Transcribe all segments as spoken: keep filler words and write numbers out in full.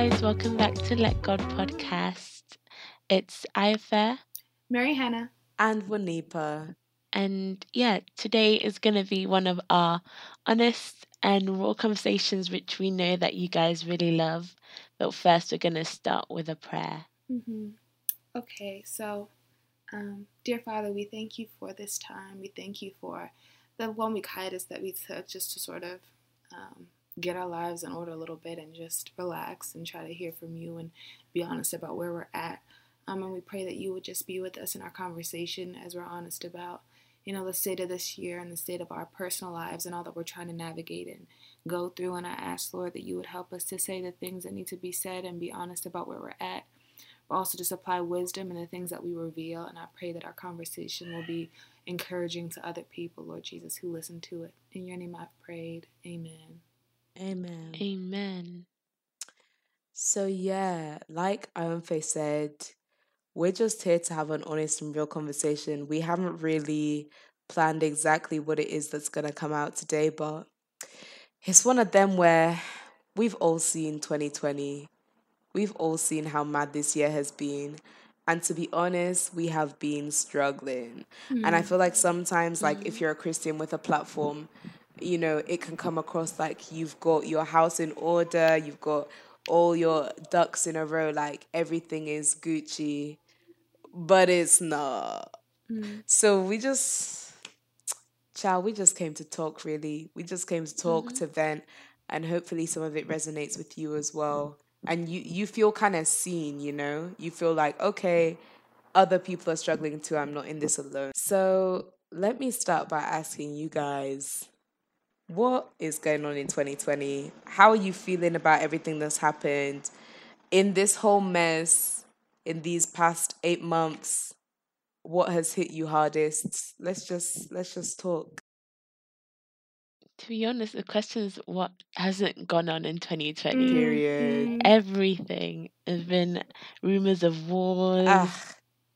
guys, welcome back to Let God Podcast. It's Ayafair, Mary Hannah, and Wanipa. And yeah, today is going to be one of our honest and raw conversations, which we know that you guys really love. But first, we're going to start with a prayer. Mm-hmm. Okay, so, um, dear Father, we thank you for this time. We thank you for the one week hiatus that we took just to sort of um, get our lives in order a little bit and just relax and try to hear from you and be honest about where we're at. Um, and we pray that you would just be with us in our conversation as we're honest about, you know, the state of this year and the state of our personal lives and all that we're trying to navigate and go through. And I ask, Lord, that you would help us to say the things that need to be said and be honest about where we're at, but also just apply wisdom in the things that we reveal. And I pray that our conversation will be encouraging to other people, Lord Jesus, who listen to it. In your name I've prayed. Amen. Amen. Amen. So yeah, like Ayonfe said, we're just here to have an honest and real conversation. We haven't really planned exactly what it is that's going to come out today, but it's one of them where we've all seen twenty twenty. We've all seen how mad this year has been. And to be honest, we have been struggling. Mm. And I feel like sometimes, like, mm. if you're a Christian with a platform, you know, it can come across like you've got your house in order, you've got all your ducks in a row, like everything is Gucci, but it's not. Mm. So we just, child, we just came to talk, really. We just came to talk, mm-hmm. to vent, and hopefully some of it resonates with you as well. And you, you feel kind of seen, you know? You feel like, okay, other people are struggling too. I'm not in this alone. So let me start by asking you guys, what is going on in twenty twenty? How are you feeling about everything that's happened in this whole mess in these past eight months? What has hit you hardest? Let's just let's just talk. To be honest, the question is what hasn't gone on in twenty twenty. Period. Mm-hmm. Everything. There's been rumors of wars. Ah.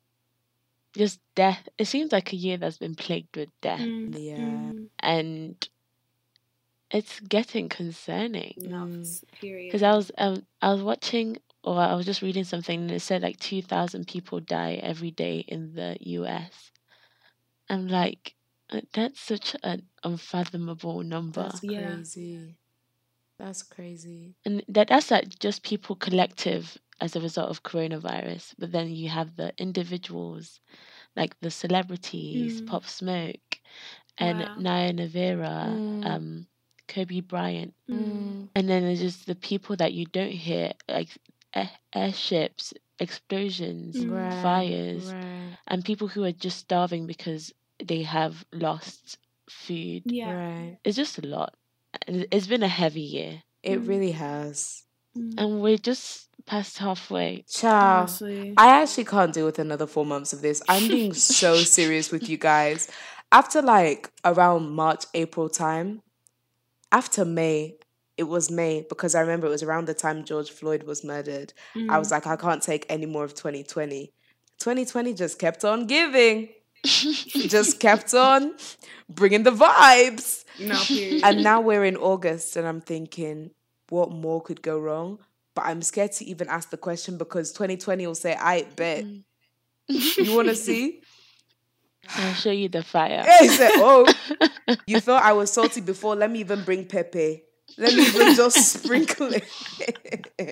Just death. It seems like a year that's been plagued with death. Mm. Yeah. And it's getting concerning. No, period. Because I was um, I was watching, or I was just reading something, and it said like two thousand people die every day in the U S. I'm like, that's such an unfathomable number. That's crazy. Yeah. That's crazy. And that that's like just people collective as a result of coronavirus. But then you have the individuals, like the celebrities, mm. Pop Smoke, and wow. Naya Navarra, mm. um, Kobe Bryant. Mm. And then there's just the people that you don't hear, like air- airships, explosions, right. fires, right. and people who are just starving because they have lost food. Yeah. Right. It's just a lot. It's been a heavy year. It mm. really has. Mm. And we're just past halfway. Ciao. Honestly. I actually can't deal with another four months of this. I'm being so serious with you guys. After like around March, April time, after May, it was May, because I remember it was around the time George Floyd was murdered. Mm. I was like, I can't take any more of twenty twenty. twenty twenty just kept on giving. Just kept on bringing the vibes. No, period. And now we're in August and I'm thinking, what more could go wrong? But I'm scared to even ask the question because twenty twenty will say, I bet. Mm. You want to see? I'll show you the fire. Yeah, he said, oh, you thought I was salty before. Let me even bring Pepe. Let me even just sprinkle it.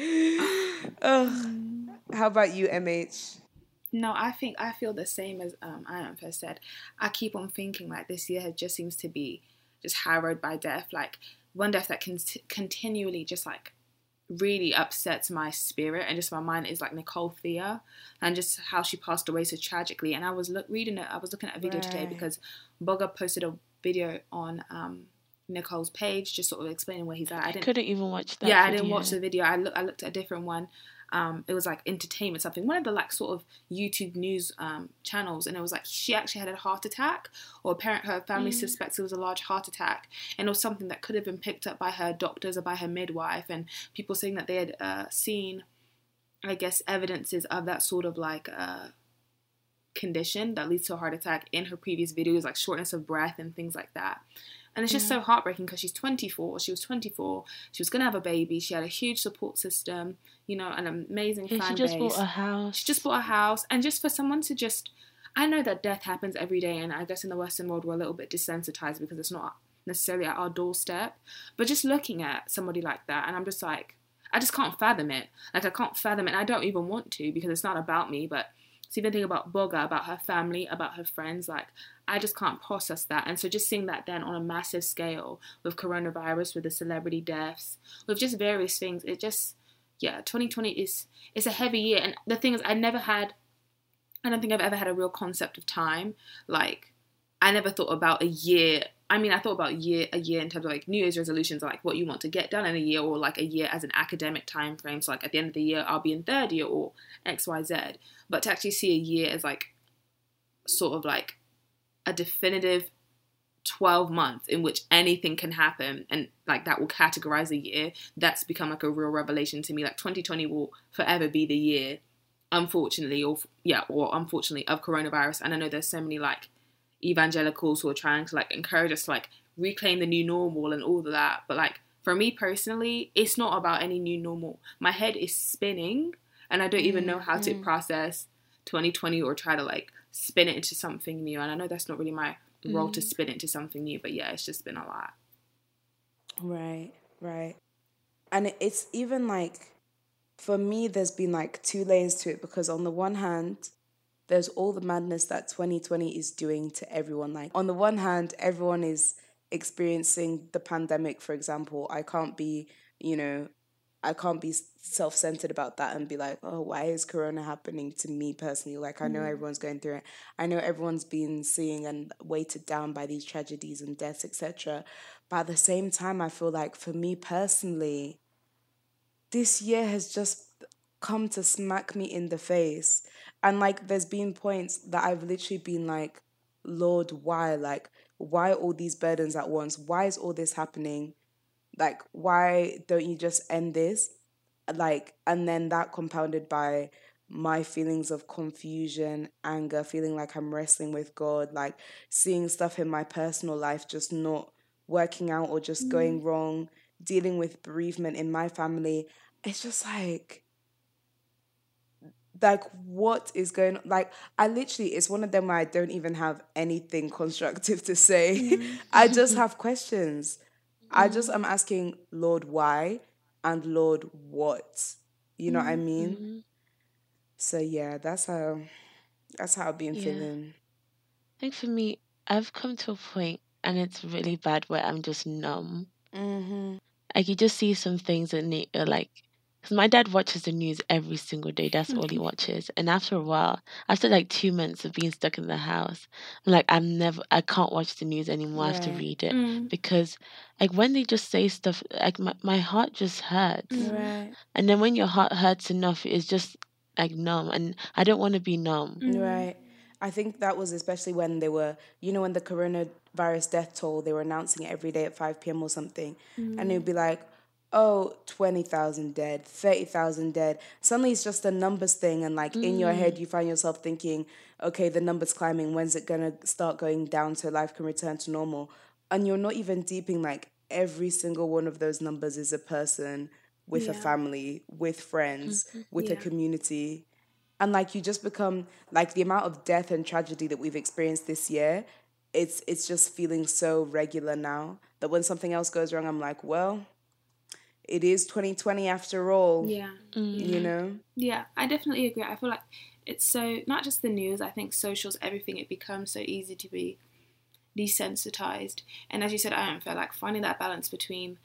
uh, how about you, M H? No, I think I feel the same as um, Ayonfe said. I keep on thinking like this year just seems to be just harrowed by death. Like one death that can t- continually just like really upsets my spirit and just my mind is like Nicole Thea and just how she passed away so tragically. And I was look, reading it, I was looking at a video right. today because Bogger posted a video on um, Nicole's page just sort of explaining where he's at. I, didn't, I couldn't even watch that Yeah, video. I didn't watch the video. I, look, I looked at a different one. Um, it was like entertainment something, one of the like sort of YouTube news um, channels, and it was like she actually had a heart attack, or apparently her family mm. suspects it was a large heart attack, and it was something that could have been picked up by her doctors or by her midwife, and people saying that they had uh, seen, I guess, evidences of that sort of like uh, condition that leads to a heart attack in her previous videos, like shortness of breath and things like that. And it's just yeah. so heartbreaking because she's twenty-four. She was twenty-four. She was going to have a baby. She had a huge support system, you know, an amazing yeah, fan base. She just base. bought a house. She just bought a house. And just for someone to just... I know that death happens every day, and I guess in the Western world we're a little bit desensitized because it's not necessarily at our doorstep. But just looking at somebody like that, and I'm just like... I just can't fathom it. Like, I can't fathom it. And I don't even want to because it's not about me, but... to even think about Boga, about her family, about her friends, like, I just can't process that. And so just seeing that then on a massive scale with coronavirus, with the celebrity deaths, with just various things, it just, yeah, twenty twenty is, it's a heavy year. And the thing is, I never had, I don't think I've ever had a real concept of time. Like, I never thought about a year. I mean, I thought about year a year in terms of like New Year's resolutions, like what you want to get done in a year, or like a year as an academic time frame. So like at the end of the year, I'll be in third year or X, Y, Z. But to actually see a year as like sort of like a definitive twelve months in which anything can happen, and like that will categorize a year, that's become like a real revelation to me. Like twenty twenty will forever be the year, unfortunately, or yeah, or unfortunately, of coronavirus. And I know there's so many like evangelicals who are trying to like encourage us to like reclaim the new normal and all of that. But like for me personally, it's not about any new normal. My head is spinning and I don't mm-hmm. even know how to process twenty twenty or try to like spin it into something new. And I know that's not really my role mm. to spin it into something new, but yeah, it's just been a lot. Right, right. And it's even like, for me, there's been like two layers to it, because on the one hand, there's all the madness that twenty twenty is doing to everyone. Like, on the one hand, everyone is experiencing the pandemic, for example. I can't be, you know, I can't be self-centered about that and be like, oh, why is Corona happening to me personally? Like, I know mm. everyone's going through it. I know everyone's been seeing and weighted down by these tragedies and deaths, et cetera. But at the same time, I feel like for me personally, this year has just come to smack me in the face. And like, there's been points that I've literally been like, Lord, why? Like, why all these burdens at once? Why is all this happening? Like, why don't you just end this? Like, and then that compounded by my feelings of confusion, anger, feeling like I'm wrestling with God, like seeing stuff in my personal life just not working out or just mm. going wrong, dealing with bereavement in my family. It's just like, like, what is going on? Like, I literally, it's one of them where I don't even have anything constructive to say. Mm. I just have questions. I just am asking, Lord, why? And Lord, what? You know mm-hmm. what I mean? So yeah, that's how that's how I've been yeah. feeling. I think for me, I've come to a point, and it's really bad, where I'm just numb. Mm-hmm. Like, you just see some things that need, are like, because my dad watches the news every single day. That's all he watches. And after a while, after like two months of being stuck in the house, I'm like, I'm never, I can't watch the news anymore. Right. I have to read it mm. because, like, when they just say stuff, like my, my heart just hurts. Right. And then when your heart hurts enough, it's just like numb, and I don't want to be numb. Mm. Right. I think that was especially when they were, you know, when the coronavirus death toll, they were announcing it every day at five p.m. or something, mm. and it would be like, oh, twenty thousand dead, thirty thousand dead. Suddenly it's just a numbers thing. And like mm. in your head, you find yourself thinking, okay, the number's climbing. When's it going to start going down so life can return to normal? And you're not even deeping like every single one of those numbers is a person with yeah. a family, with friends, mm-hmm. with yeah. a community. And like, you just become like, the amount of death and tragedy that we've experienced this year, it's it's just feeling so regular now that when something else goes wrong, I'm like, well, it is twenty twenty after all. Yeah. Mm. You know? Yeah, I definitely agree. I feel like it's so, not just the news, I think socials, everything, it becomes so easy to be desensitized. And as you said, I don't feel like finding that balance between,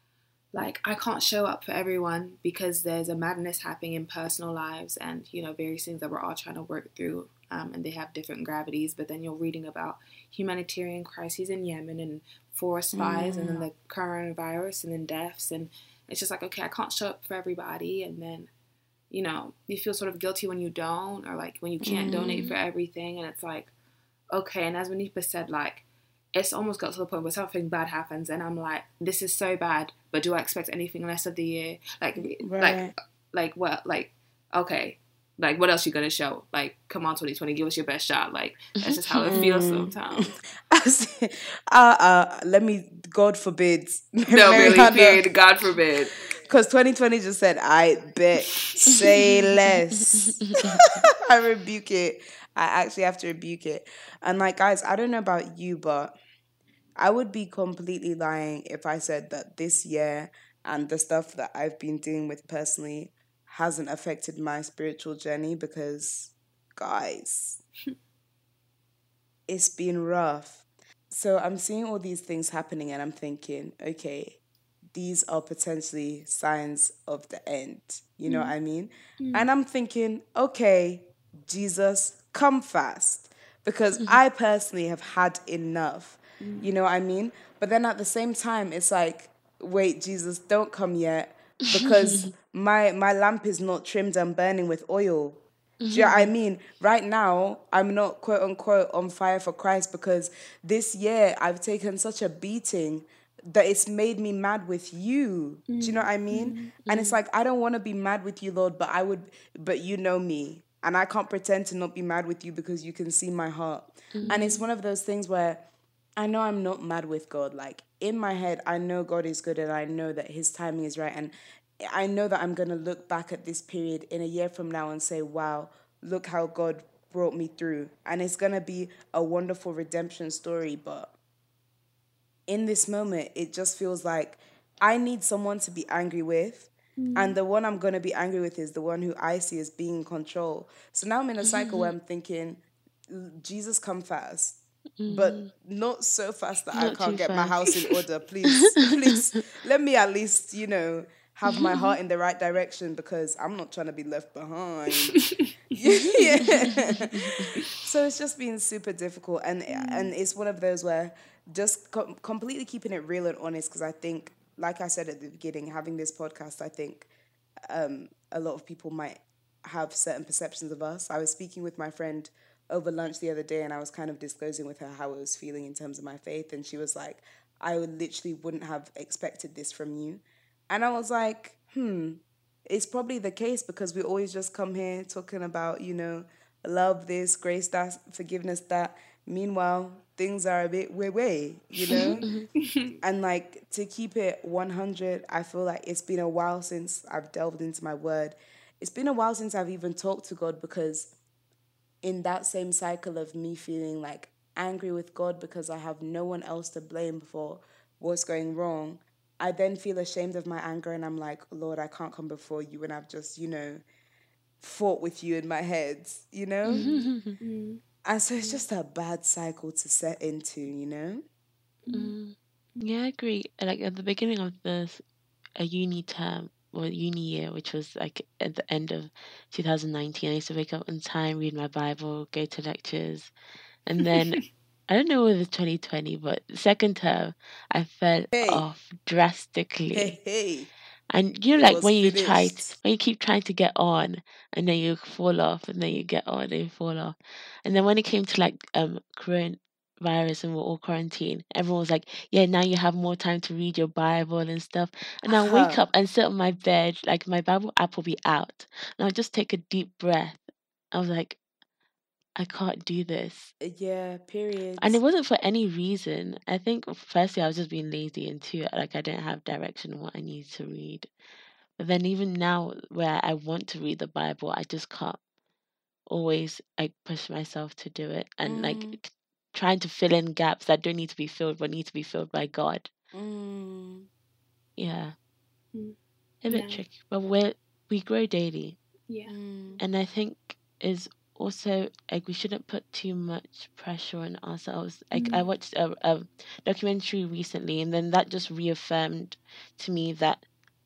like, I can't show up for everyone because there's a madness happening in personal lives and, you know, various things that we're all trying to work through, um, and they have different gravities. But then you're reading about humanitarian crises in Yemen and forest fires mm. and then the coronavirus and then deaths, and it's just like, okay, I can't show up for everybody. And then, you know, you feel sort of guilty when you don't, or like when you can't mm. donate for everything. And it's like, okay. And as Monifa said, like, it's almost got to the point where something bad happens and I'm like, this is so bad, but do I expect anything less of the year? Like, right. like, like what, like, okay, Like, what else you gonna show? Like, come on, twenty twenty, give us your best shot. Like, that's just how it feels sometimes. uh, uh, let me, God forbid. No, really, period. God forbid. Because twenty twenty just said, I bet, say less. I rebuke it. I actually have to rebuke it. And like, guys, I don't know about you, but I would be completely lying if I said that this year and the stuff that I've been dealing with personally hasn't affected my spiritual journey, because, guys, it's been rough. So I'm seeing all these things happening and I'm thinking, okay, these are potentially signs of the end. You know mm. what I mean? Mm. And I'm thinking, okay, Jesus, come fast. Because mm-hmm. I personally have had enough. Mm. You know what I mean? But then at the same time, it's like, wait, Jesus, don't come yet. Because my my lamp is not trimmed and burning with oil. Mm-hmm. Do you know what I mean? Right now, I'm not quote unquote on fire for Christ, because this year I've taken such a beating that it's made me mad with you. Mm-hmm. Do you know what I mean? Mm-hmm. And it's like, I don't want to be mad with you, Lord, but I would, but you know me. And I can't pretend to not be mad with you because you can see my heart. Mm-hmm. And it's one of those things where I know I'm not mad with God. Like, in my head, I know God is good and I know that his timing is right. And I know that I'm going to look back at this period in a year from now and say, wow, look how God brought me through. And it's going to be a wonderful redemption story. But in this moment, it just feels like I need someone to be angry with. Mm. And the one I'm going to be angry with is the one who I see as being in control. So now I'm in a cycle mm-hmm. where I'm thinking, Jesus, come fast. Mm. But not so fast that not I can't get fast. My house in order. Please, please, let me at least, you know, have my heart in the right direction, because I'm not trying to be left behind. Yeah. So it's just been super difficult. And mm. and it's one of those where just com- completely keeping it real and honest, because I think, like I said at the beginning, having this podcast, I think um, a lot of people might have certain perceptions of us. I was speaking with my friend over lunch the other day, and I was kind of disclosing with her how I was feeling in terms of my faith, and she was like, I would literally wouldn't have expected this from you. And I was like, hmm, it's probably the case, because we always just come here talking about, you know, love this, grace that, forgiveness that. Meanwhile, things are a bit way way, you know? And like, to keep it one hundred, I feel like it's been a while since I've delved into my word. It's been a while since I've even talked to God, because in that same cycle of me feeling like angry with God because I have no one else to blame for what's going wrong, I then feel ashamed of my anger, and I'm like, Lord, I can't come before you when I've just, you know, fought with you in my head, you know? Mm-hmm. And so it's just a bad cycle to set into, you know? Mm. Yeah, I agree. Like, at the beginning of this a uni term, or uni year, which was like at the end of two thousand nineteen, I used to wake up on time, read my Bible, go to lectures. And then, I don't know whether it's twenty twenty, but second term, I fell Hey. off drastically. Hey, hey. And you know, It like was when you finished. try, t- when you keep trying to get on, and then you fall off, and then you get on, and you fall off. And then when it came to like um coronavirus and we're all quarantined, everyone was like, "Yeah, now you have more time to read your Bible and stuff." And I'll wake Uh-huh. up and sit on my bed, like my Bible app will be out, and I'll just take a deep breath. I was like, I can't do this. Yeah, period. And it wasn't for any reason. I think firstly I was just being lazy, and two, like I didn't have direction on what I needed to read. But then even now, where I want to read the Bible, I just can't always like push myself to do it, and like Mm, c- trying to fill in gaps that don't need to be filled but need to be filled by God. mm. Yeah, Mm. a bit Yeah. tricky, but we we grow daily, Yeah. Mm. and I think is also like we shouldn't put too much pressure on ourselves. Like I Mm. watched a, a documentary recently, and then that just reaffirmed to me that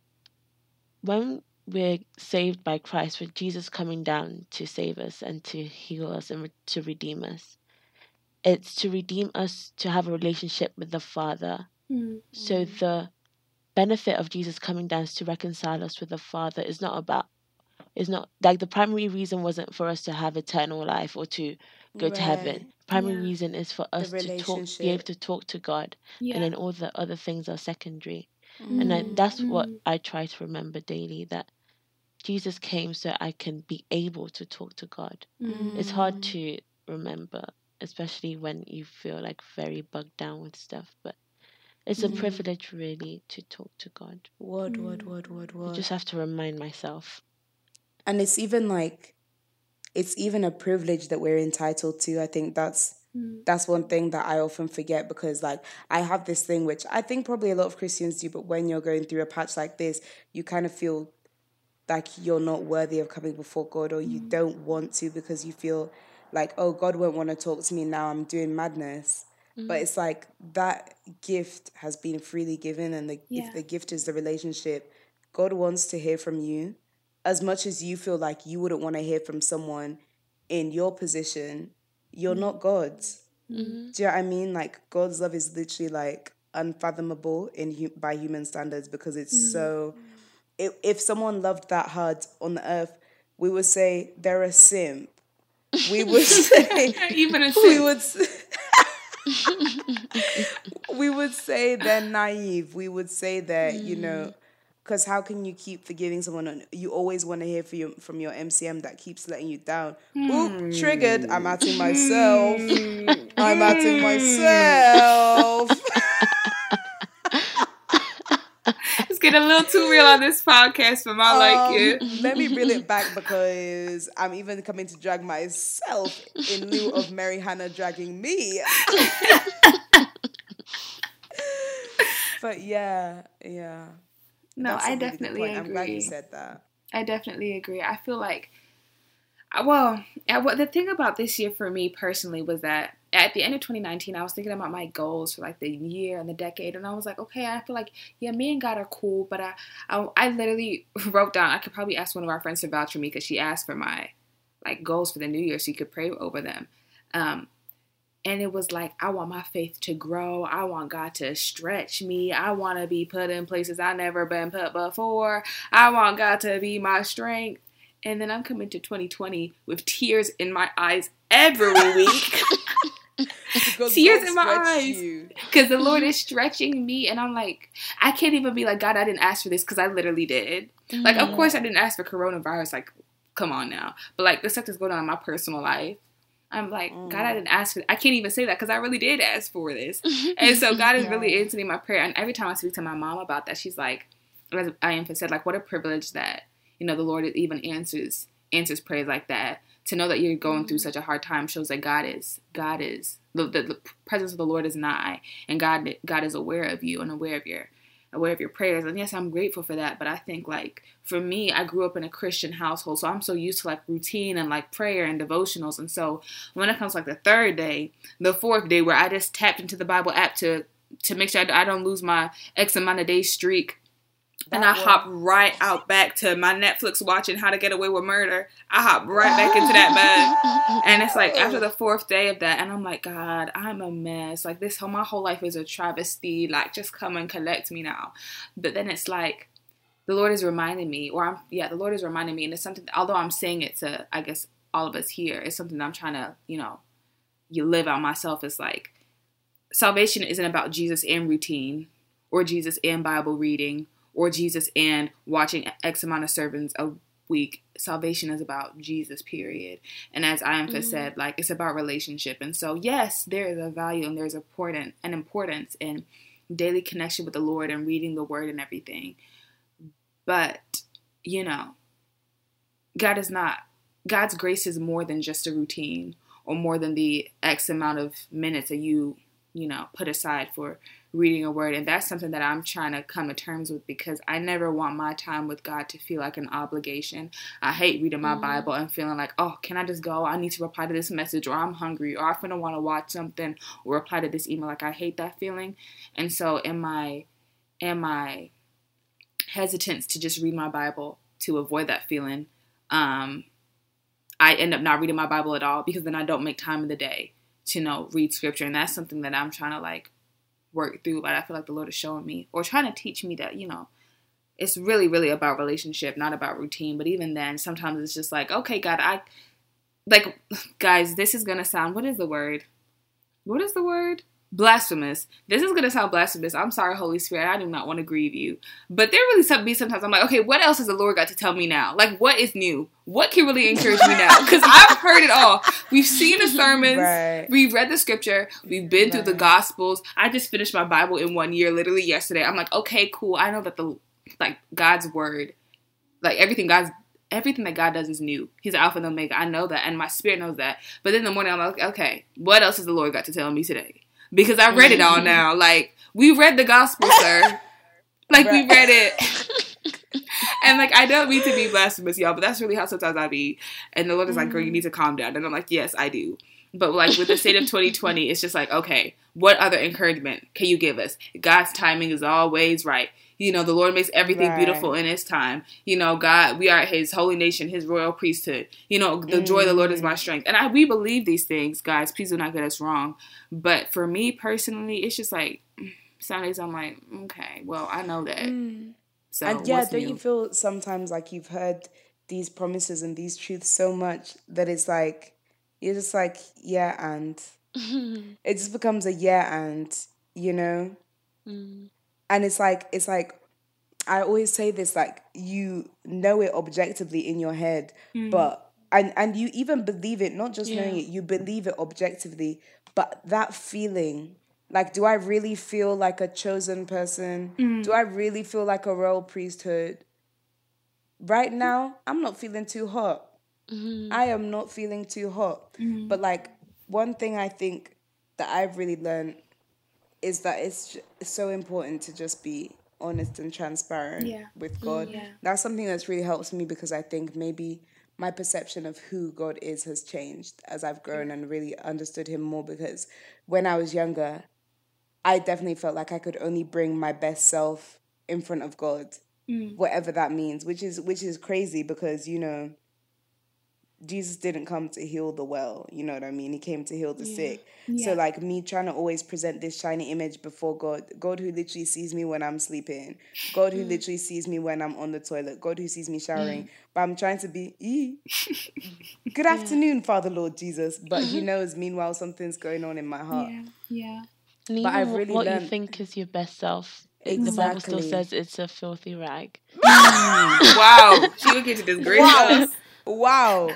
when we're saved by Christ, with Jesus coming down to save us and to heal us and re- to redeem us, it's to redeem us to have a relationship with the Father. Mm. So Mm. the benefit of Jesus coming down is to reconcile us with the Father. Is not about, is not like the primary reason wasn't for us to have eternal life or to go to heaven. Right. Primary Yeah. reason is for The us to talk, be able relationship. to talk to God, and Yeah. then all the other things are secondary. Mm. And I, Mm. that's what Mm. I try to remember daily, that Jesus came so I can be able to talk to God. Mm. It's hard to remember, especially when you feel like very bugged down with stuff, but it's a Mm. privilege really to talk to God. Word, word, word, word, I word. just have to remind myself. And it's even like, it's even a privilege that we're entitled to. I think that's Mm. that's one thing that I often forget, because like I have this thing which I think probably a lot of Christians do, but when you're going through a patch like this, you kind of feel like you're not worthy of coming before God, or you Mm. don't want to because you feel like, oh, God won't want to talk to me now, I'm doing madness. Mm. But it's like that gift has been freely given, and the, Yeah. if the gift is the relationship, God wants to hear from you. As much as you feel like you wouldn't want to hear from someone in your position, you're mm. not God's. Mm-hmm. Do you know what I mean? Like, God's love is literally like unfathomable in by human standards, because it's mm. so... If, if someone loved that hard on the earth, we would say they're a simp. We would say... Even a simp. We would, we would say they're naive. We would say that, mm. you know... Because how can you keep forgiving someone? You always want to hear from your, from your M C M that keeps letting you down. Mm. Oop, triggered. I'm atting myself. Mm. I'm atting myself. It's getting a little too real on this podcast for my um, liking. Let me reel it back, because I'm even coming to drag myself in lieu of Mary Hannah dragging me. But yeah, yeah. No, That's I really definitely agree. I'm glad you said that. I definitely agree. I feel like, well, the thing about this year for me personally was that at the end of twenty nineteen, I was thinking about my goals for like the year and the decade, and I was like, okay, I feel like, yeah, me and God are cool, but I, I, I literally wrote down, I could probably ask one of our friends to vouch for me, because she asked for my like goals for the new year so you could pray over them. Um, And it was like, I want my faith to grow. I want God to stretch me. I want to be put in places I've never been put before. I want God to be my strength. And then I'm coming to twenty twenty with tears in my eyes every week. Tears God in my eyes. Because the Lord is stretching me. And I'm like, I can't even be like, God, I didn't ask for this, because I literally did. Mm. Like, of course I didn't ask for coronavirus. Like, come on now. But like, the stuff that's going on in my personal life, I'm like, mm. God, I didn't ask for it. I can't even say that, because I really did ask for this. And so God is yeah. really answering my prayer. And every time I speak to my mom about that, she's like, as Iamfa said, like, what a privilege that, you know, the Lord even answers answers prayers like that. To know that you're going mm. through such a hard time shows that God is, God is, the, the, the presence of the Lord is nigh. And God God is aware of you and aware of your aware of your prayers. And yes, I'm grateful for that. But I think, like, for me, I grew up in a Christian household, so I'm so used to like routine and like prayer and devotionals. And so when it comes to like the third day, the fourth day, where I just tapped into the Bible app to to make sure I don't lose my X amount of days streak, that and I one. hop right out back to my Netflix watching How to Get Away with Murder. I hop right back into that bed. And it's like after the fourth day of that, and I'm like, God, I'm a mess. Like, this whole, my whole life is a travesty. Like, just come and collect me now. But then it's like, the Lord is reminding me, or I'm, yeah, the Lord is reminding me, and it's something, although I'm saying it to, I guess, all of us here, it's something that I'm trying to, you know, you live out myself. It's like, salvation isn't about Jesus and routine, or Jesus and Bible reading, or Jesus and watching X amount of sermons a week. Salvation is about Jesus, period. And as Iamfa mm-hmm. said, like, it's about relationship. And so, yes, there is a value and there's important an importance in daily connection with the Lord and reading the Word and everything. But, you know, God is not, God's grace is more than just a routine, or more than the X amount of minutes that you, you know, put aside for reading a word. And that's something that I'm trying to come to terms with, because I never want my time with God to feel like an obligation. I hate reading my mm-hmm. Bible and feeling like, oh, can I just go? I need to reply to this message, or I'm hungry, or I finna want to watch something, or reply to this email. Like, I hate that feeling. And so in my, in my hesitance to just read my Bible to avoid that feeling, um, I end up not reading my Bible at all, because then I don't make time in the day to, you know, read scripture. And that's something that I'm trying to like work through. But I feel like the Lord is showing me, or trying to teach me, that, you know, it's really, really about relationship, not about routine. But even then, sometimes it's just like, okay, God, I, like, guys, this is going to sound, what is the word? What is the word? blasphemous. This is going to sound blasphemous. I'm sorry, Holy Spirit. I do not want to grieve you. But there really some be sometimes I'm like, okay, what else has the Lord got to tell me now? Like, what is new? What can really encourage me now? Because I've heard it all. We've seen the sermons. Right. We've read the scripture. We've been right. through the Gospels. I just finished my Bible in one year, literally yesterday. I'm like, okay, cool. I know that the, like, God's word, like, everything God's Everything that God does is new. He's Alpha and Omega. I know that, and my spirit knows that. But then in the morning, I'm like, okay, what else has the Lord got to tell me today? Because I read it all now. Like, we read the gospel, sir. Like, right. we read it. And, like, I don't mean to be blasphemous, y'all, but that's really how sometimes I be. And the Lord is like, girl, you need to calm down. And I'm like, yes, I do. But, like, with the state of twenty twenty, it's just like, okay, what other encouragement can you give us? God's timing is always right. You know, the Lord makes everything right. beautiful in His time. You know, God, we are His holy nation, His royal priesthood. You know, the mm. joy of the Lord is my strength. And I, we believe these things, guys. Please do not get us wrong. But for me personally, it's just like, some days I'm like, okay, well, I know that. Mm. So, and yeah, don't new? you feel sometimes like you've heard these promises and these truths so much that it's like, you're just like, yeah, and it just becomes a yeah, and, you know? Mm. And it's like, it's like, I always say this, like, you know it objectively in your head, mm. but, and, and you even believe it, not just yeah. knowing it, you believe it objectively, but that feeling, like, do I really feel like a chosen person? Mm. Do I really feel like a royal priesthood? Right now, I'm not feeling too hot. Mm-hmm. I am not feeling too hot. Mm-hmm. But, like, one thing I think that I've really learned is that it's so important to just be honest and transparent yeah. with God. Yeah. That's something that's really helps me because I think maybe my perception of who God is has changed as I've grown and really understood Him more, because when I was younger, I definitely felt like I could only bring my best self in front of God, mm. whatever that means, which is which is crazy because, you know, Jesus didn't come to heal the well, you know what I mean? He came to heal the yeah. sick. Yeah. So, like, me trying to always present this shiny image before God, God who literally sees me when I'm sleeping, God who mm. literally sees me when I'm on the toilet, God who sees me showering, mm. but I'm trying to be, ee. Good afternoon, yeah. Father Lord Jesus, but He knows, meanwhile, something's going on in my heart. Yeah, yeah. And but even I've really what learned... you think is your best self, exactly. the Bible still says it's a filthy rag. Wow, she would get to this great wow. Wow.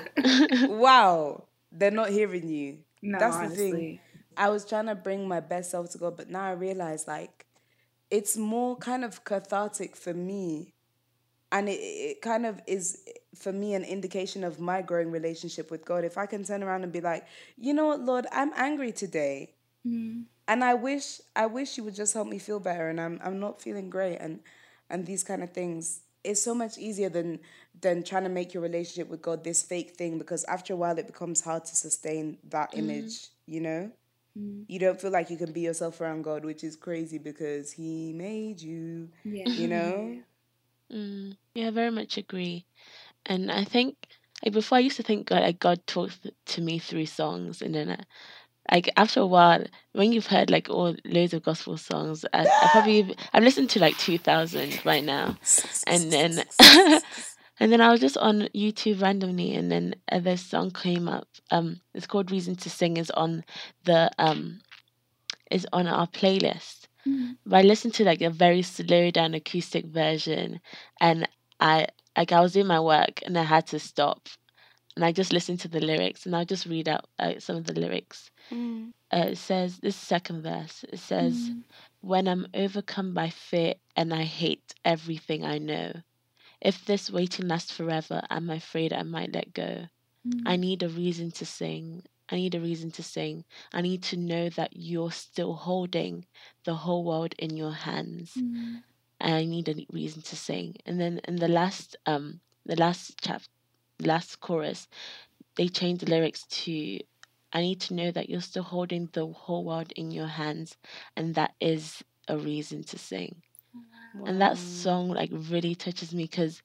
Wow. They're not hearing you. No, that's honestly. the thing. I was trying to bring my best self to God, but now I realize, like, it's more kind of cathartic for me. And it, it kind of is, for me, an indication of my growing relationship with God. If I can turn around and be like, you know what, Lord, I'm angry today. Mm. And I wish I wish you would just help me feel better, and I'm I'm not feeling great, and and these kind of things. It's so much easier than than trying to make your relationship with God this fake thing, because after a while it becomes hard to sustain that mm. image, you know? Mm. You don't feel like you can be yourself around God, which is crazy because He made you, yeah. you know? Mm. Yeah, I very much agree. And I think, like, before I used to think God, like, God talks to me through songs, and then I, like, after a while, when you've heard, like, all loads of gospel songs, I, I probably, I've listened to, like, two thousand right now, and then, and then I was just on YouTube randomly, and then uh, this song came up, um, it's called Reason to Sing, is on the, um, is on our playlist, mm. but I listened to, like, a very slow down acoustic version, and I, like, I was doing my work, and I had to stop, and I just listened to the lyrics, and I'll just read out uh, some of the lyrics. Mm. Uh, it says, this second verse, it says, mm. when I'm overcome by fear and I hate everything I know, if this waiting lasts forever, I'm afraid I might let go. Mm. I need a reason to sing. I need a reason to sing. I need to know that you're still holding the whole world in your hands. Mm. And I need a reason to sing. And then in the last, um, the last chap, last chorus, they changed the lyrics to, I need to know that you're still holding the whole world in your hands, and that is a reason to sing. Wow. And that song, like, really touches me, because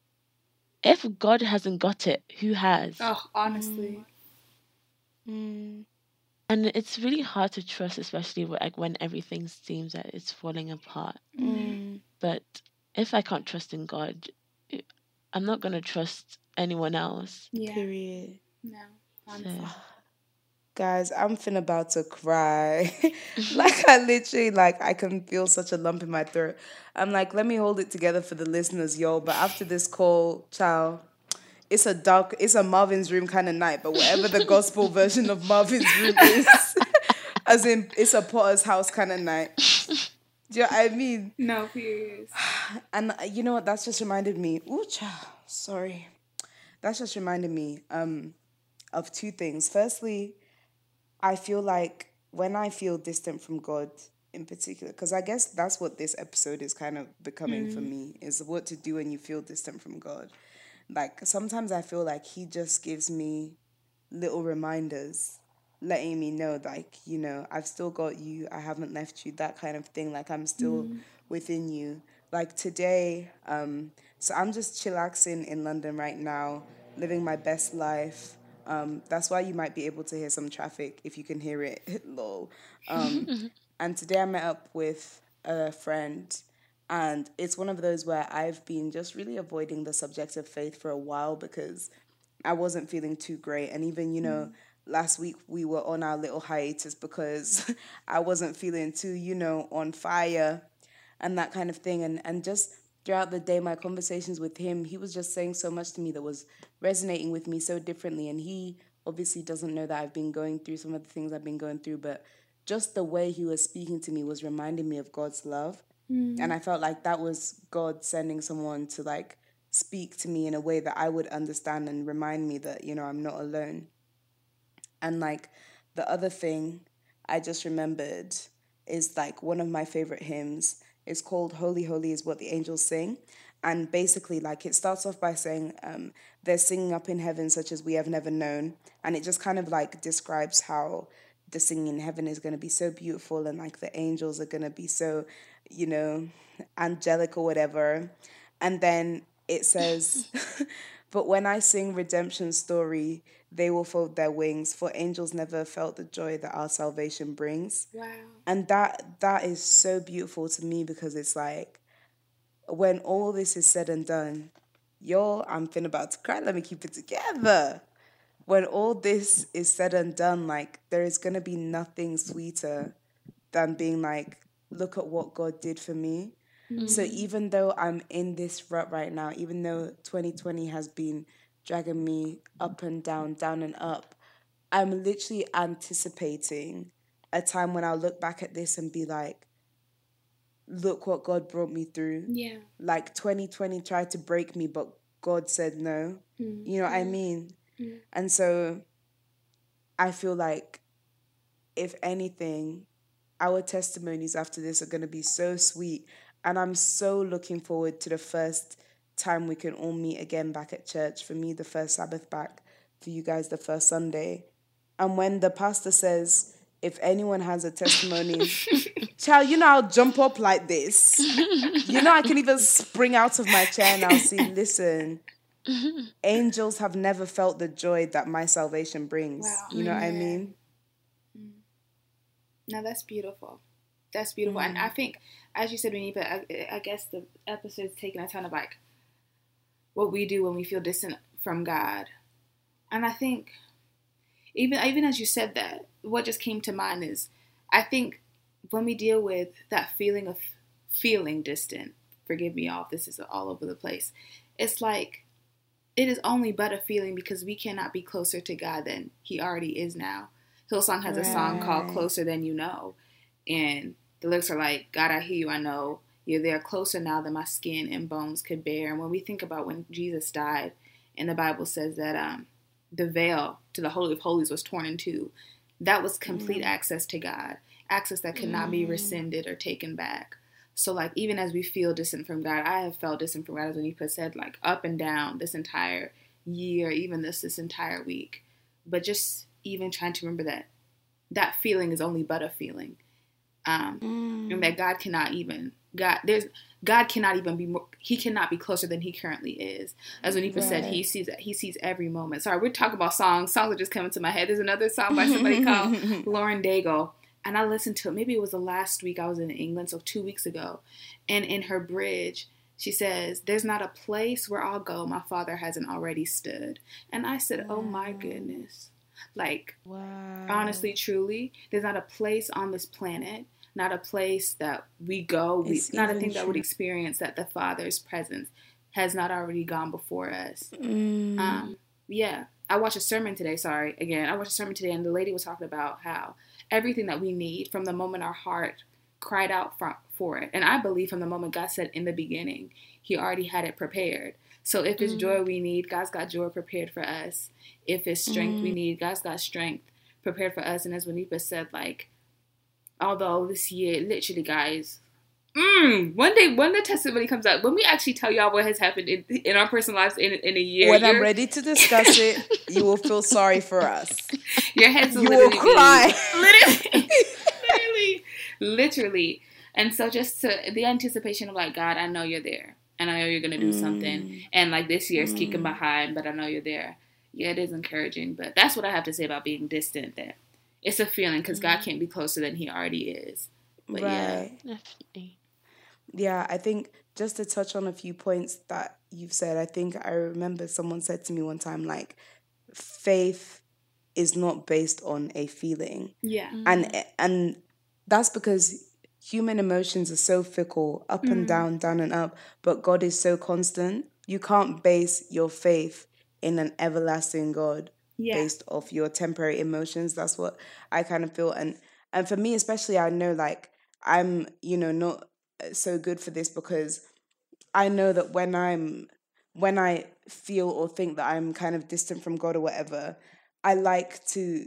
if God hasn't got it, who has? Oh, honestly. Mm. Mm. And it's really hard to trust, especially with, like, when everything seems that it's falling apart. Mm. But if I can't trust in God, I'm not going to trust anyone else. Yeah. Period. No, honestly. So, Guys, I'm finna about to cry. Like I literally like I can feel such a lump in my throat. I'm like, let me hold it together for the listeners, yo. But after this call, child, it's a dark, it's a Marvin's Room kind of night. But whatever the gospel version of Marvin's Room is, as in it's a Potter's house kind of night. Do you know what I mean? No, period. And uh, you know what? That's just reminded me. Ooh, child, sorry. That's just reminded me um, of two things. Firstly, I feel like when I feel distant from God in particular, because I guess that's what this episode is kind of becoming mm. for me, is what to do when you feel distant from God. Like, sometimes I feel like he just gives me little reminders, letting me know, like, you know, I've still got you, I haven't left you, that kind of thing. Like, I'm still mm. within you. Like, today, um, so I'm just chillaxing in London right now, living my best life. Um, that's why you might be able to hear some traffic if you can hear it. Lol. Um, and today I met up with a friend, and it's one of those where I've been just really avoiding the subject of faith for a while because I wasn't feeling too great. And even, you know, mm. last week we were on our little hiatus because I wasn't feeling too, you know, on fire and that kind of thing. And, and just throughout the day, my conversations with him, he was just saying so much to me that was resonating with me so differently. And he obviously doesn't know that I've been going through some of the things I've been going through, but just the way he was speaking to me was reminding me of God's love. Mm. And I felt like that was God sending someone to like speak to me in a way that I would understand and remind me that, you know, I'm not alone. And like the other thing I just remembered is like one of my favorite hymns. It's called Holy, Holy is What the Angels Sing. And basically, like, it starts off by saying, um, they're singing up in heaven such as we have never known. And it just kind of, like, describes how the singing in heaven is going to be so beautiful and, like, the angels are going to be so, you know, angelic or whatever. And then it says, but when I sing redemption's story, they will fold their wings, for angels never felt the joy that our salvation brings. Wow. And that that is so beautiful to me because it's like, when all this is said and done, yo, I'm finna about to cry, let me keep it together. When all this is said and done, like, there is gonna be nothing sweeter than being like, look at what God did for me. Mm-hmm. So even though I'm in this rut right now, even though twenty twenty has been dragging me up and down, down and up, I'm literally anticipating a time when I'll look back at this and be like, look what God brought me through. Yeah. Like twenty twenty tried to break me, but God said no. Mm. You know what mm. I mean? Mm. And so I feel like, if anything, our testimonies after this are going to be so sweet. And I'm so looking forward to the first time we can all meet again back at church. For me, the first Sabbath back. For you guys, the first Sunday. And when the pastor says, if anyone has a testimony, child, you know, I'll jump up like this. You know, I can even spring out of my chair and I'll say, listen, angels have never felt the joy that my salvation brings. Wow. You know yeah. what I mean? No, that's beautiful. That's beautiful. Mm. And I think, as you said, Renipa, I, I guess the episode's taking a ton of like what we do when we feel distant from God. And I think, even even as you said that, what just came to mind is, I think when we deal with that feeling of feeling distant, forgive me all, this is all over the place, it's like, it is only but a feeling because we cannot be closer to God than he already is now. Hillsong has a song called Closer Than You Know. And the lyrics are like, God, I hear you, I know. You're there closer now than my skin and bones could bear. And when we think about when Jesus died, and the Bible says that um, the veil to the Holy of Holies was torn in two, that was complete mm. access to God. Access that could mm. not be rescinded or taken back. So, like, even as we feel distant from God, I have felt distant from God, as Renipa said, like, up and down this entire year, even this this entire week. But just even trying to remember that that feeling is only but a feeling. Um, mm. And that God cannot even, God, there's, God cannot even be more, he cannot be closer than he currently is. As Renipa right. said, he sees he sees every moment. Sorry, we're talking about songs. Songs are just coming to my head. There's another song by somebody called Lauren Daigle. And I listened to it. Maybe it was the last week I was in England, so two weeks ago. And in her bridge, she says, there's not a place where I'll go my Father hasn't already stood. And I said, oh my goodness. Like, wow. honestly, truly, there's not a place on this planet, not a place that we go, we, not a thing true. that would experience that the Father's presence has not already gone before us. Mm. Um, yeah. I watched a sermon today, sorry, again, I watched a sermon today, and the lady was talking about how everything that we need from the moment our heart cried out for, for it. And I believe from the moment God said in the beginning, he already had it prepared. So if it's mm. joy we need, God's got joy prepared for us. If it's strength mm. we need, God's got strength prepared for us. And as Wanipa said, like, although this year, literally, guys, mm, one day, when the testimony comes out, when we actually tell y'all what has happened in, in our personal lives in, in a year. When I'm ready to discuss it, you will feel sorry for us. Your heads will you literally will cry. Be, literally. literally. Literally. And so just to, the anticipation of like, God, I know you're there. And I know you're going to do mm. something. And like this year's mm. kicking behind, but I know you're there. Yeah, it is encouraging. But that's what I have to say about being distant. That it's a feeling because mm. God can't be closer than he already is. But right. Yeah, definitely. Yeah, I think just to touch on a few points that you've said, I think I remember someone said to me one time, like, faith is not based on a feeling. Yeah. Mm. And and that's because human emotions are so fickle, up mm. and down, down and up, but God is so constant. You can't base your faith in an everlasting God yeah. based off your temporary emotions. That's what I kind of feel. And and for me especially, I know like I'm, you know, not so good for this because I know that when I'm when I feel or think that I'm kind of distant from God or whatever, I like to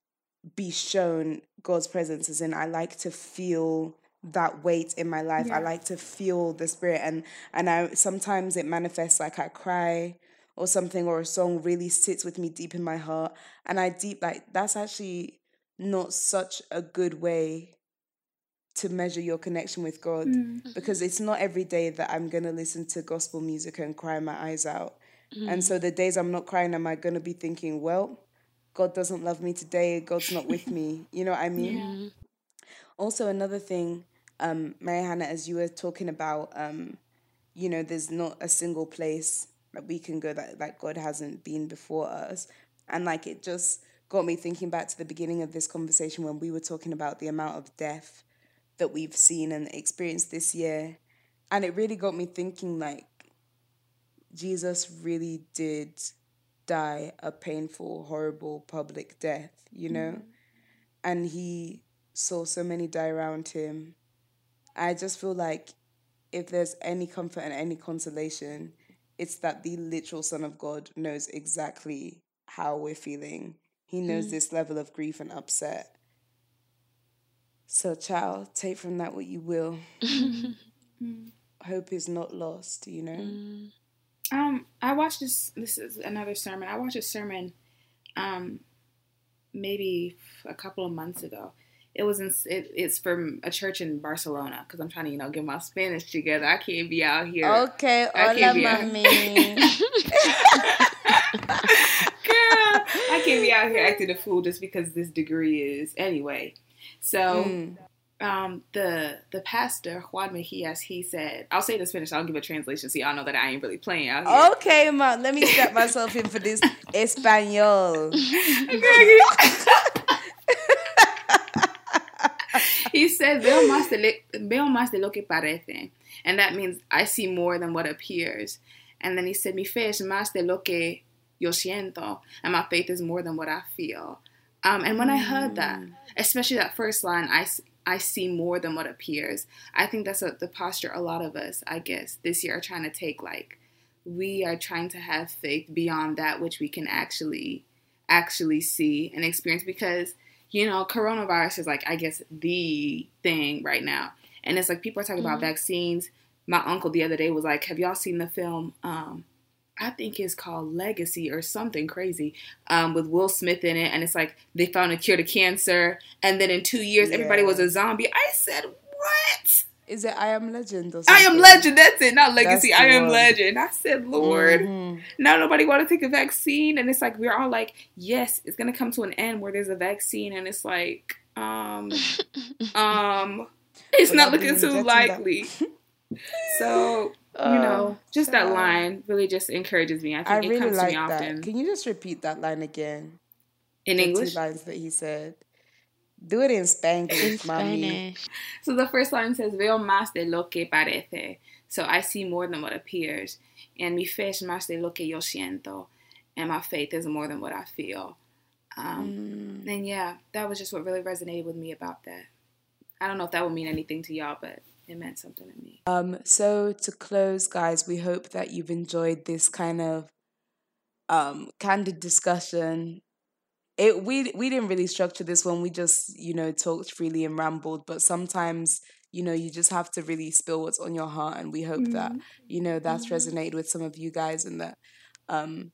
be shown God's presence, as in I like to feel that weight in my life. Yeah. I like to feel the Spirit, and and I sometimes it manifests like I cry or something, or a song really sits with me deep in my heart, and I deep like that's actually not such a good way to measure your connection with God, mm-hmm. because it's not every day that I'm going to listen to gospel music and cry my eyes out. Mm-hmm. And so the days I'm not crying, am I going to be thinking, well, God doesn't love me today, God's not with me. You know what I mean? Yeah. Also, another thing, um, Mary Hannah, as you were talking about, um, you know, there's not a single place that we can go that like God hasn't been before us. And like it just got me thinking back to the beginning of this conversation when we were talking about the amount of death that we've seen and experienced this year. And it really got me thinking, like, Jesus really did die a painful, horrible public death, you know? Mm. And he saw so many die around him. I just feel like if there's any comfort and any consolation, it's that the literal Son of God knows exactly how we're feeling. He knows mm. this level of grief and upset. So, child, take from that what you will. Mm. Hope is not lost, you know? Mm. Um, I watched this, this is another sermon. I watched a sermon um, maybe a couple of months ago. It was in, it, it's from a church in Barcelona, because I'm trying to, you know, get my Spanish together. I can't be out here. Okay, hola, mami. Girl, I can't be out here acting a fool just because this degree is. Anyway. So, mm. um, the the pastor, Juan Mejias, he said, I'll say it in Spanish, I'll give a translation so y'all know that I ain't really playing out here. Okay, ma, let me strap myself in for this Espanol. He said, veo más, de le, veo más de lo que parece. And that means I see more than what appears. And then he said, mi fe es más de lo que yo siento. And my faith is more than what I feel. Um, and when I heard that, especially that first line, I, I see more than what appears. I think that's a, the posture a lot of us, I guess, this year are trying to take. Like, we are trying to have faith beyond that which we can actually, actually see and experience. Because, you know, coronavirus is like, I guess, the thing right now. And it's like people are talking mm-hmm. about vaccines. My uncle the other day was like, have y'all seen the film, um, I think it's called Legacy or something crazy, um, with Will Smith in it. And it's like they found a cure to cancer. And then in two years, yeah. everybody was a zombie. I said, what? Is it I Am Legend or something? I Am Legend. That's it. Not Legacy. I Am Legend. I said, Lord, mm-hmm. now nobody want to take a vaccine. And it's like, we're all like, yes, it's going to come to an end where there's a vaccine. And it's like, um, um, it's not looking too likely. So... You know, just that line really just encourages me. I think I it really comes like to me often. That. Can you just repeat that line again? In the English? two lines that he said. Do it in Spanglish, In mommy. Spanish. So the first line says, Veo más de lo que parece. So I see more than what appears. And mi fe es más de lo que yo siento. And my faith is more than what I feel. Um, Mm. and yeah, that was just what really resonated with me about that. I don't know if that would mean anything to y'all, but it meant something to me. Um, so to close, guys, we hope that you've enjoyed this kind of um candid discussion. It we we didn't really structure this one. We just, you know, talked freely and rambled, but sometimes, you know, you just have to really spill what's on your heart, and we hope mm-hmm. that, you know, that's mm-hmm. resonated with some of you guys, and that um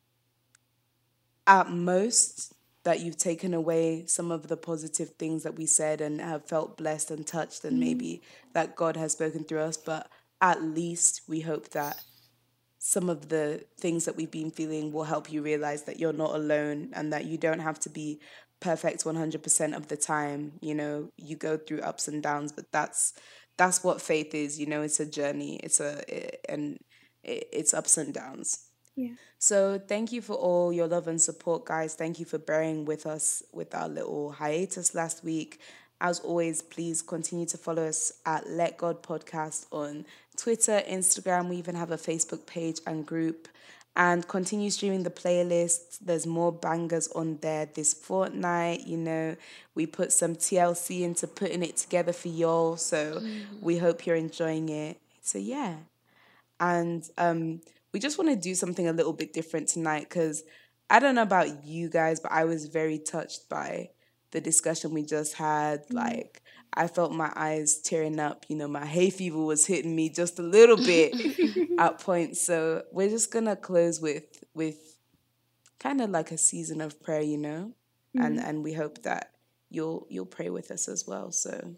at most that you've taken away some of the positive things that we said and have felt blessed and touched, and mm-hmm. maybe that God has spoken through us. But at least we hope that some of the things that we've been feeling will help you realize that you're not alone, and that you don't have to be perfect one hundred percent of the time. You know, you go through ups and downs, but that's that's what faith is. You know, it's a journey. It's a it, and it, it's ups and downs. Yeah. So thank you for all your love and support, guys. Thank you for bearing with us with our little hiatus last week. As always, please continue to follow us at Let God Podcast on Twitter, Instagram. We even have a Facebook page and group. And continue streaming the playlist. There's more bangers on there this fortnight. You know, we put some T L C into putting it together for y'all. So mm-hmm. we hope you're enjoying it. So yeah. And um, we just want to do something a little bit different tonight, because I don't know about you guys, but I was very touched by the discussion we just had. Mm-hmm. Like, I felt my eyes tearing up. You know, my hay fever was hitting me just a little bit at points. So we're just going to close with with kind of like a season of prayer, you know? Mm-hmm. And and we hope that you'll you'll pray with us as well. So,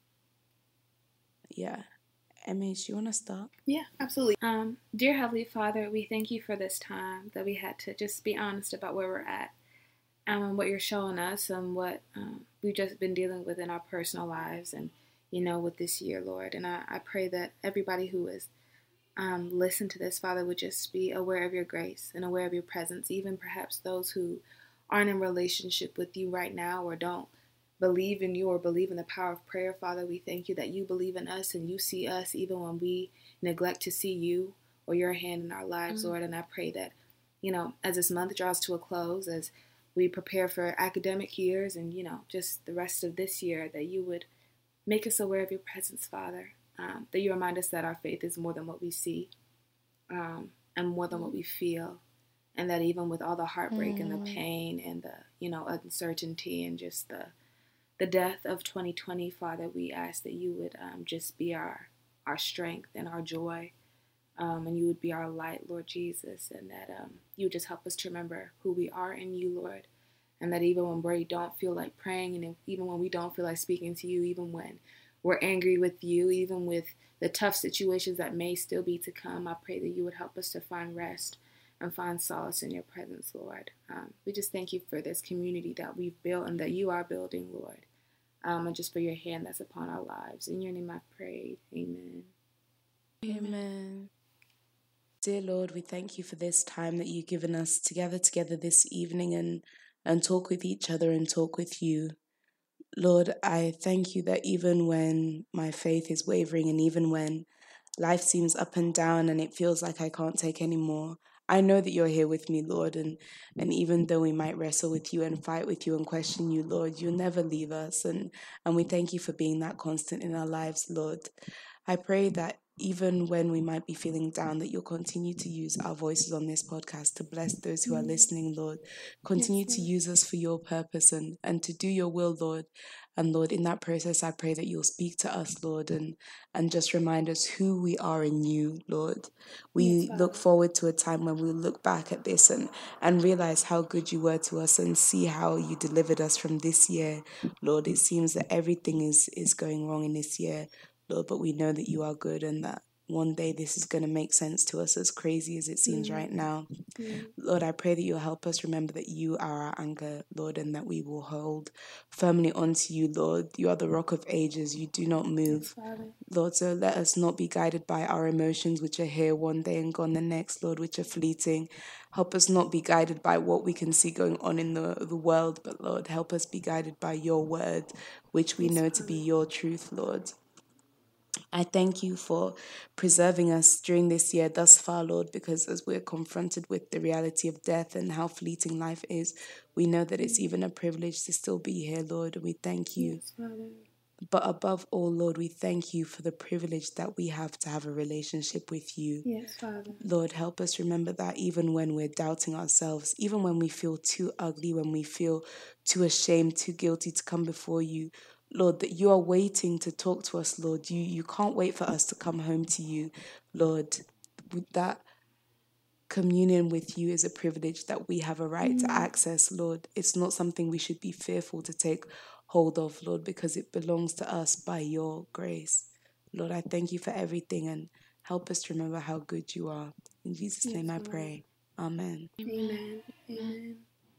yeah. M H, you want to start? Yeah, absolutely. Um, dear Heavenly Father, we thank you for this time that we had to just be honest about where we're at. Um, what you're showing us and what um, we've just been dealing with in our personal lives and, you know, with this year, Lord. And I, I pray that everybody who is um, listened to this, Father, would just be aware of your grace and aware of your presence, even perhaps those who aren't in relationship with you right now or don't believe in you or believe in the power of prayer. Father, we thank you that you believe in us and you see us even when we neglect to see you or your hand in our lives, mm-hmm. Lord. And I pray that, you know, as this month draws to a close, as we prepare for academic years and, you know, just the rest of this year, that you would make us aware of your presence, Father, um, that you remind us that our faith is more than what we see um, and more than what we feel, and that even with all the heartbreak mm. and the pain and the, you know, uncertainty and just the the death of twenty twenty, Father, we ask that you would um, just be our, our strength and our joy, um, and you would be our light, Lord Jesus, and that um, you would just help us to remember who we are in you, Lord, and that even when we don't feel like praying, and even when we don't feel like speaking to you, even when we're angry with you, even with the tough situations that may still be to come, I pray that you would help us to find rest and find solace in your presence, Lord. Um, we just thank you for this community that we've built and that you are building, Lord, um, and just for your hand that's upon our lives. In your name I pray. Amen. Amen. Dear Lord, we thank you for this time that you've given us to gather together this evening and, and talk with each other and talk with you. Lord, I thank you that even when my faith is wavering and even when life seems up and down and it feels like I can't take any more, I know that you're here with me, Lord, and, and even though we might wrestle with you and fight with you and question you, Lord, you'll never leave us, and, and we thank you for being that constant in our lives, Lord. I pray that even when we might be feeling down, that you'll continue to use our voices on this podcast to bless those who are listening, Lord. Continue yes, to use us for your purpose and, and to do your will, Lord. And Lord, in that process, I pray that you'll speak to us, Lord, and, and just remind us who we are in you, Lord. We yes, look forward to a time when we'll look back at this and, and realize how good you were to us and see how you delivered us from this year, Lord. It seems that everything is, is going wrong in this year, Lord, but we know that you are good and that one day this is going to make sense to us, as crazy as it seems mm. right now. Mm. Lord, I pray that you'll help us remember that you are our anchor, Lord, and that we will hold firmly onto you, Lord. You are the rock of ages. You do not move. Yes, Lord, so let us not be guided by our emotions, which are here one day and gone the next, Lord, which are fleeting. Help us not be guided by what we can see going on in the, the world, but Lord, help us be guided by your word, which we yes, know to be your truth, Lord. I thank you for preserving us during this year thus far, Lord, because as we're confronted with the reality of death and how fleeting life is, we know that it's even a privilege to still be here, Lord, and we thank you. Yes, Father. But above all, Lord, we thank you for the privilege that we have to have a relationship with you. Yes, Father. Lord, help us remember that even when we're doubting ourselves, even when we feel too ugly, when we feel too ashamed, too guilty to come before you, Lord, that you are waiting to talk to us, Lord. You you can't wait for us to come home to you, Lord. That communion with you is a privilege that we have a right mm. to access, Lord. It's not something we should be fearful to take hold of, Lord, because it belongs to us by your grace. Lord, I thank you for everything and help us to remember how good you are. In Jesus' yes, name I pray. Amen. Amen. Amen.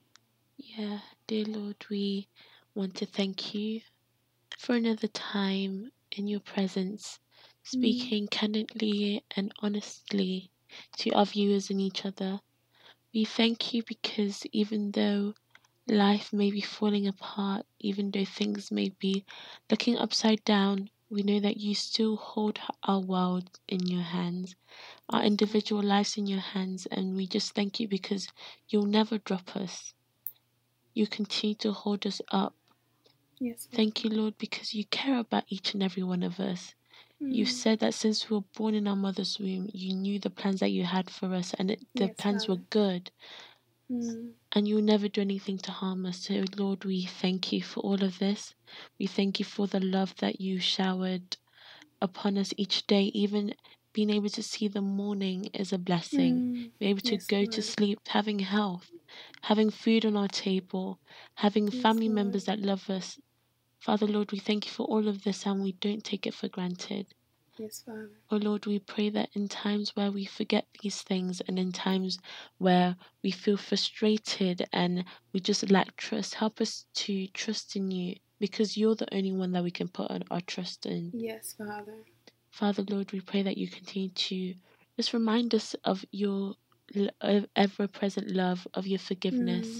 Yeah, dear Lord, we want to thank you for another time in your presence, speaking mm. candidly and honestly to our viewers and each other. We thank you because even though life may be falling apart, even though things may be looking upside down, we know that you still hold our world in your hands, our individual lives in your hands, and we just thank you because you'll never drop us. You continue to hold us up. Yes, thank you, Lord, because you care about each and every one of us. Mm. You said that since we were born in our mother's womb, you knew the plans that you had for us, and it, the yes, plans Father. were good. Mm. And you will never do anything to harm us. So, Lord, we thank you for all of this. We thank you for the love that you showered upon us each day. Even being able to see the morning is a blessing. Mm. Be able to yes, go Lord. to sleep, having health, having food on our table, having yes, family Lord. members that love us. Father, Lord, we thank you for all of this and we don't take it for granted. Yes, Father. Oh, Lord, we pray that in times where we forget these things and in times where we feel frustrated and we just lack trust, help us to trust in you because you're the only one that we can put our trust in. Yes, Father. Father, Lord, we pray that you continue to just remind us of your ever-present love, of your forgiveness. Mm.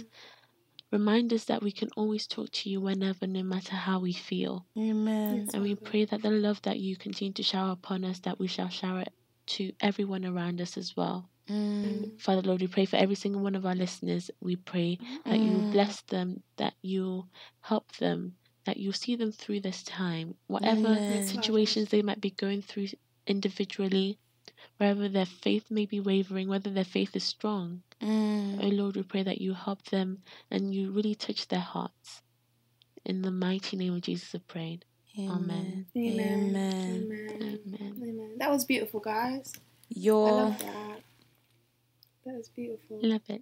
Remind us that we can always talk to you whenever, no matter how we feel. Amen. Yes, and we pray that the love that you continue to shower upon us, that we shall shower it to everyone around us as well. Mm. Father, Lord, we pray for every single one of our listeners. We pray that mm. you will bless them, that you'll help them, that you'll see them through this time. Whatever Amen. situations they might be going through individually, wherever their faith may be wavering, whether their faith is strong. Mm. Oh Lord, we pray that you help them and you really touch their hearts. In the mighty name of Jesus, I prayed. Amen. Amen. Amen. Amen. Amen. Amen. That was beautiful, guys. Your... I love that. That was beautiful. Love it.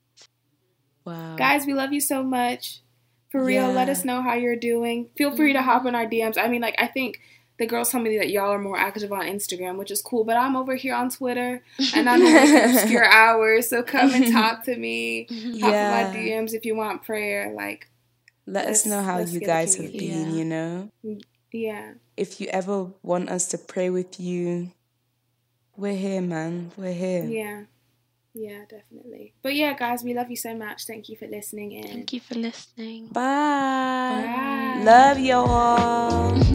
Wow. Guys, we love you so much. For real, yeah. Let us know how you're doing. Feel free mm-hmm. to hop in our D Ms. I mean, like, I think the girls told me that y'all are more active on Instagram, which is cool. But I'm over here on Twitter, and I'm in obscure hours. So come and talk to me. Yeah. Hop in my D Ms if you want prayer. Like, let us know how you guys have been, yeah. you know? Yeah. If you ever want us to pray with you, we're here, man. We're here. Yeah. Yeah, definitely. But yeah, guys, we love you so much. Thank you for listening in. Thank you for listening. Bye. Bye. Love y'all.